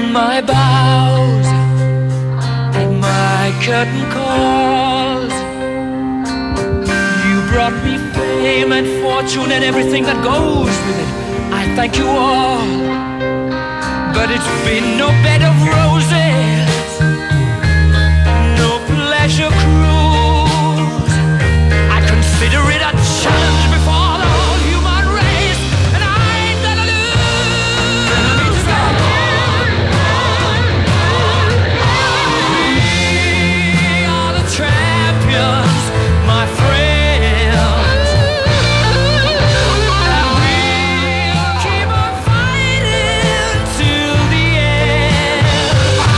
my bows and my curtain calls. You brought me fame and fortune and everything that goes with it. I thank you all, but it's been no bed of roses, no pleasure cruise. I consider it a challenge before the whole human race, and I ain't gonna lose. We are the champions, my friends, and we'll keep on fighting till the end.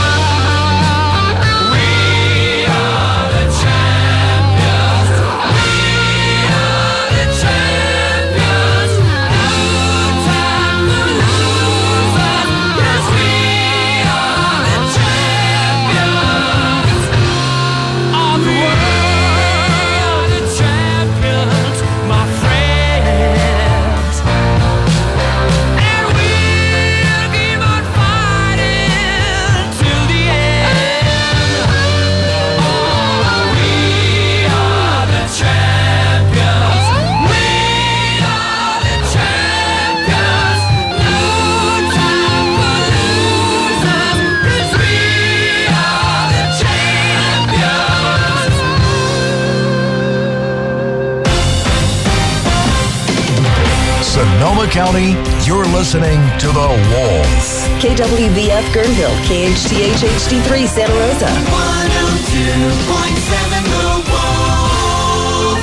We are the champions. We are the champions. No time for losers, 'cause we are the champions of the world, the champions, my friends. And we'll keep on fighting till the end. Oh, we are the champions. We are the champions. No time for losers, 'cause we are the champions. Sonoma County, you're listening to The Wolf. KWVF Guerneville, KHTH HD3 Santa Rosa. 102.7 The Wolf.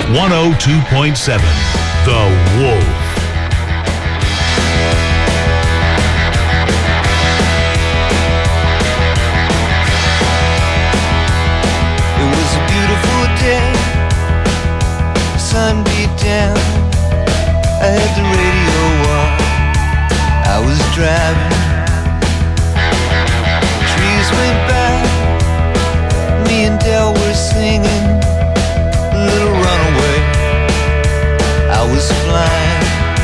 102.7 The Wolf. It was a beautiful day, the sun beat down, I had the radio on, I was driving, trees went by, me and Del were singing a little runaway, I was flying,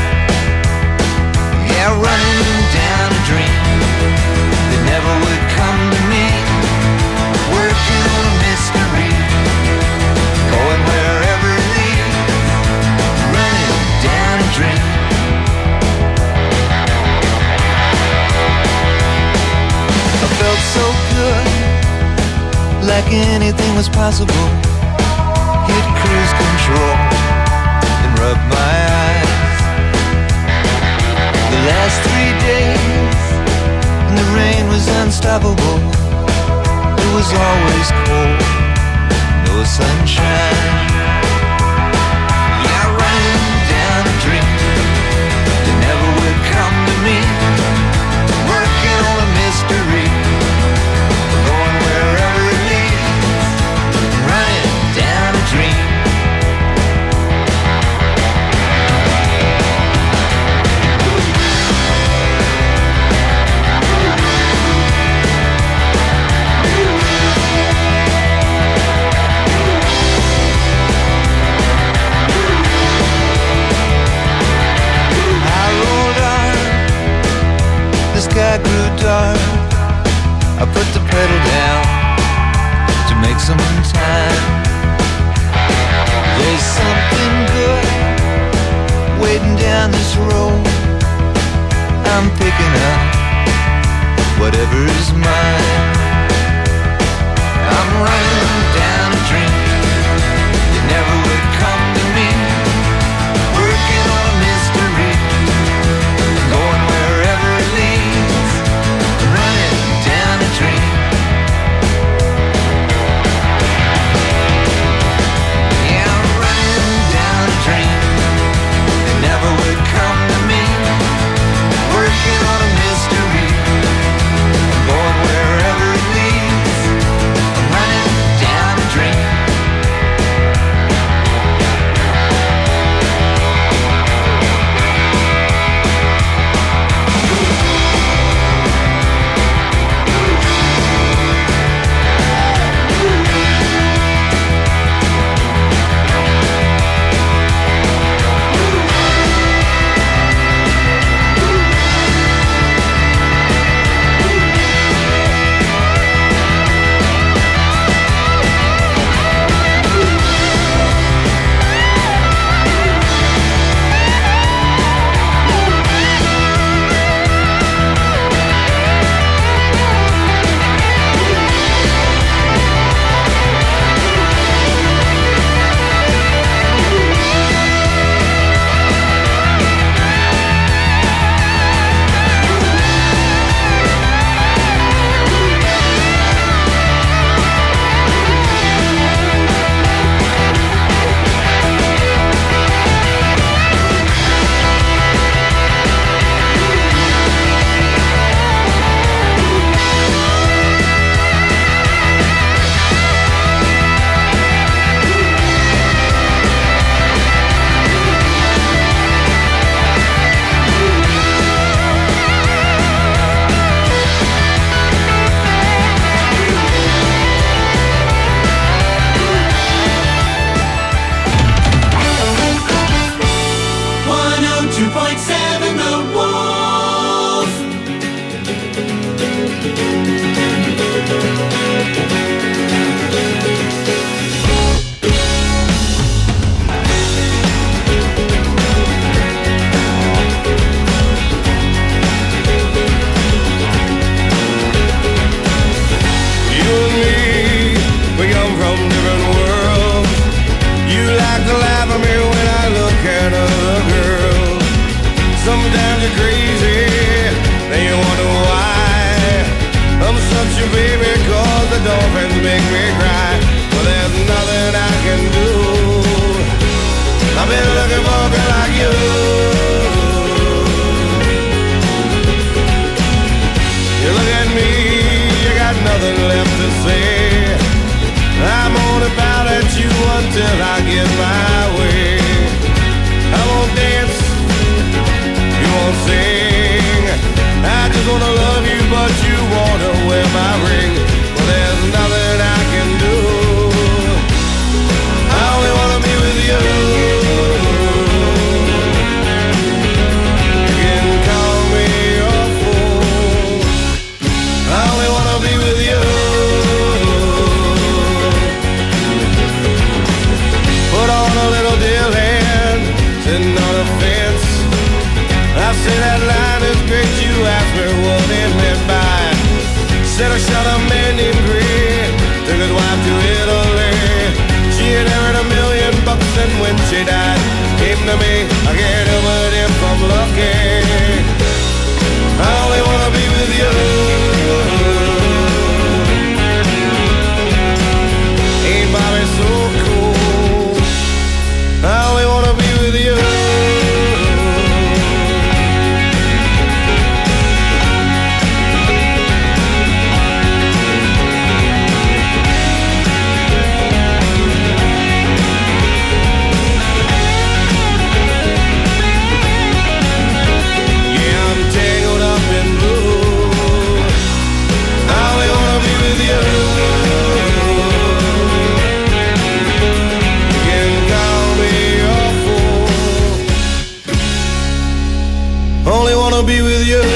yeah, running down a dream that never would come to me, working on a mystery, going wherever it leads, running down a dream. I felt so good, like anything was possible. Hit cruise control and rub my eyes. The last 3 days, and the rain was unstoppable. It was always cold, no sunshine. Yeah, running down a dream that never would come to me. Working on a mystery, going wherever it leads. Running down a dream. Sky grew dark, I put the pedal down to make some time. There's something good waiting down this road. I'm picking up whatever's mine. I'm running down a dream that never would come to me. Working on a mystery, going wherever it leads. Running down a dream. Yeah, I'm running down a dream that never would come to me. Working on a mystery, going wherever it leads. I'm running down a dream. dolphins make me cry. Well, there's nothing I can do. nothing left to say. I'm only bound at you until I get my way. I won't dance, you won't sing. I just wanna love you, but you wanna wear my ring. Well, there's nothing I can do. I only wanna be with you. You can call me a fool. I only wanna be with you. Put on a little deal hand, sitting on a fence. I say that line is great, you ask me what it meant by. Said I shot a man named Green, took his wife to Italy. She inherited $1 million, and when she died, came to me. I can't help it if I'm lucky. I only wanna be with you. Ain't Bobby so cool? I only wanna be with you. Be with you.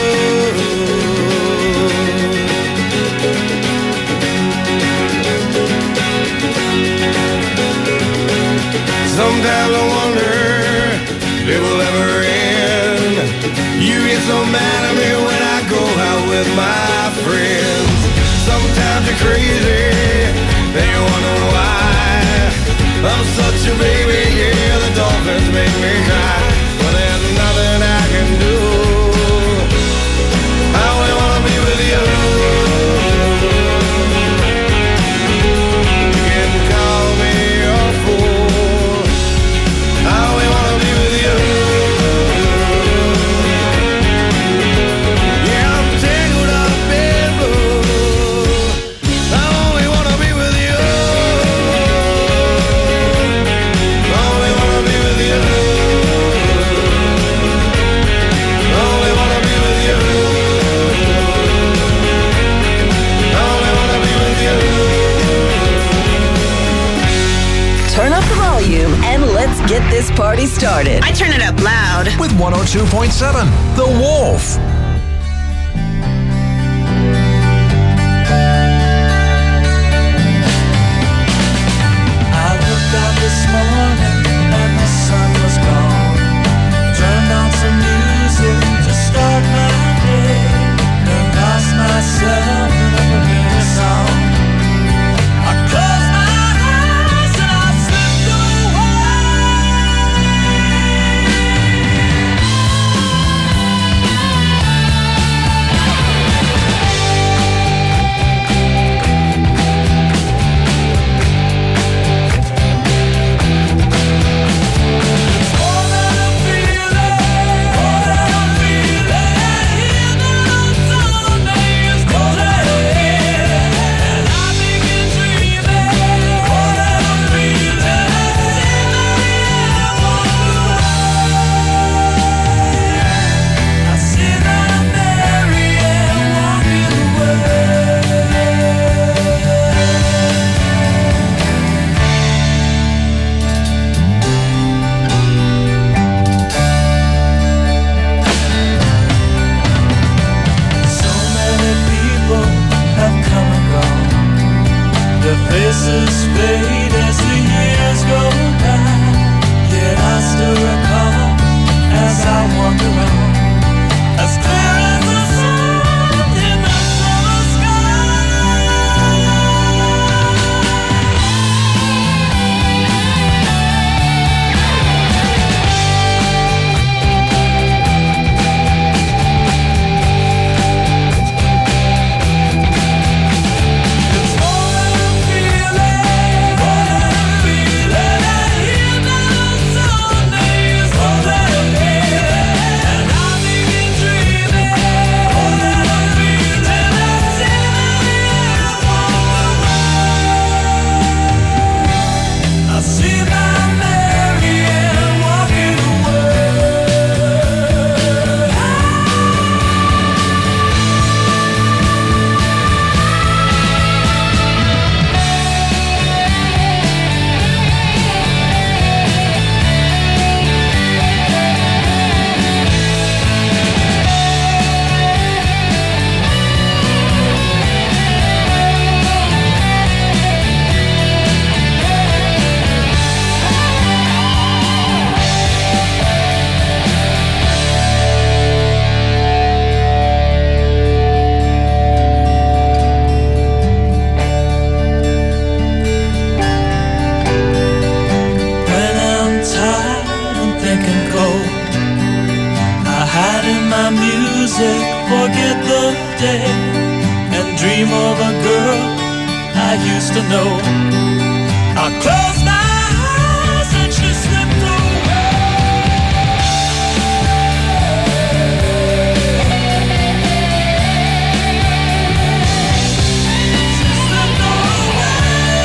Sometimes I wonder if it will ever end. You get so mad at me when I go out with my friends. Sometimes you're crazy and you wonder why. I'm such a baby, yeah, the dolphins make me cry. But there's nothing I can do. I only wanna be with you. You can call me a fool. I only wanna be with you. Yeah, I'm tangled up in blue. I only wanna be with you. I only wanna be with you. Turn up the volume and let's get this party started. I turn it up loud. With 102.7, The Wolf. I looked out this morning and the sun was gone. Turned on some music to start my day and lost myself in a familiar song. I closed my eyes and I slipped away. music, forget the day, and dream of a girl I used to know. I closed my eyes and she slipped away. She slipped away.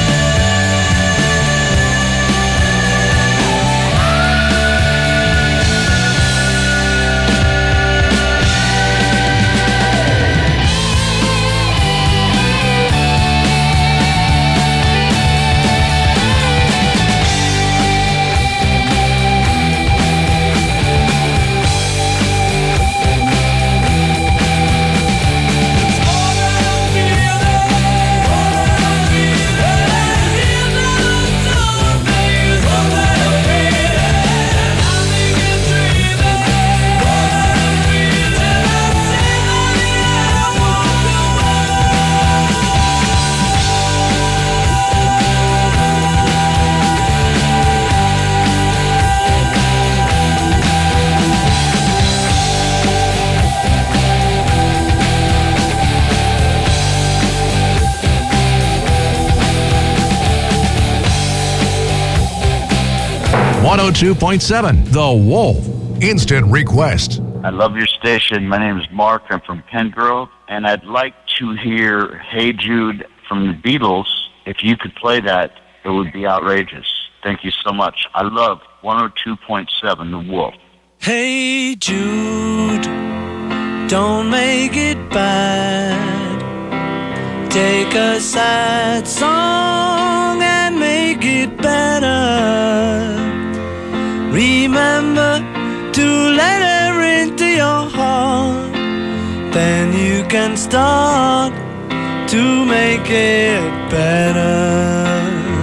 .7 The Wolf. Instant request. I love your station. My name is Mark. I'm from Penn Grove, and I'd like to hear Hey Jude from the Beatles. If you could play that, it would be outrageous. Thank you so much. I love 102.7 The Wolf. Hey Jude, don't make it bad. Take a sad song and make it better. Remember to let her into your heart. Then you can start to make it better.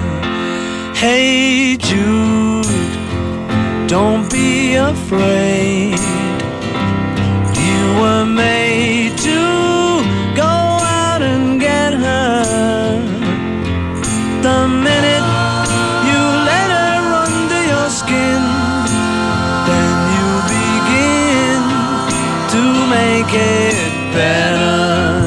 Hey Jude, don't be afraid. You were made to go out and get her. The minute you let her under your skin, then you begin to make it better.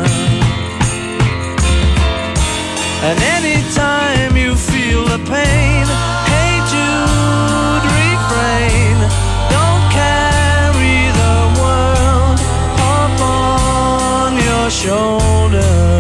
And anytime you feel the pain, hey Jude, refrain. Don't carry the world upon your shoulder.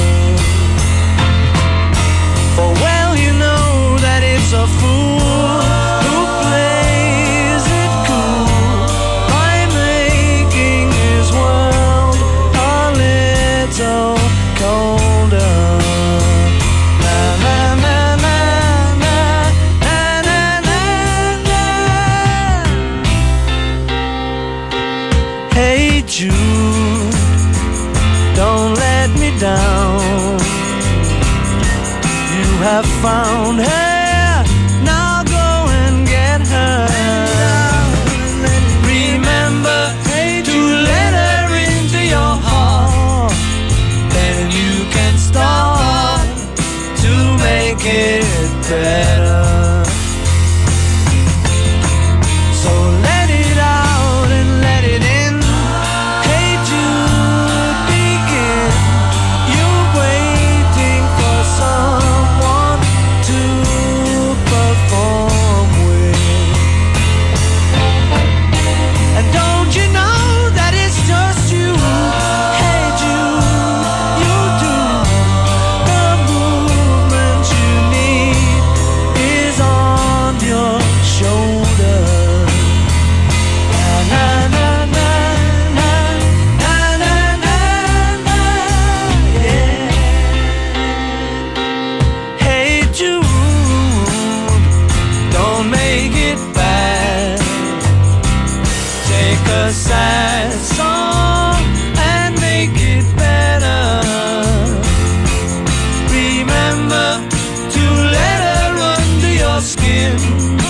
For well you know that it's a fool who plays it cool by making his world a little colder. Na na na na na na na na. Hey Jude, don't let me down. You have found her, now go and get her. Remember to let her into your heart. Then you can start to make it better. So let it out and let it in. Hey Jude, begin. You're waiting for someone to perform with. And don't you know that it's just you? Hey Jude, you do. The movement you need is on your shoulder. Na na na na na na na na, yeah. Hey Jude, don't make it bad. Take a sad song and make it better. Remember to let her under your skin.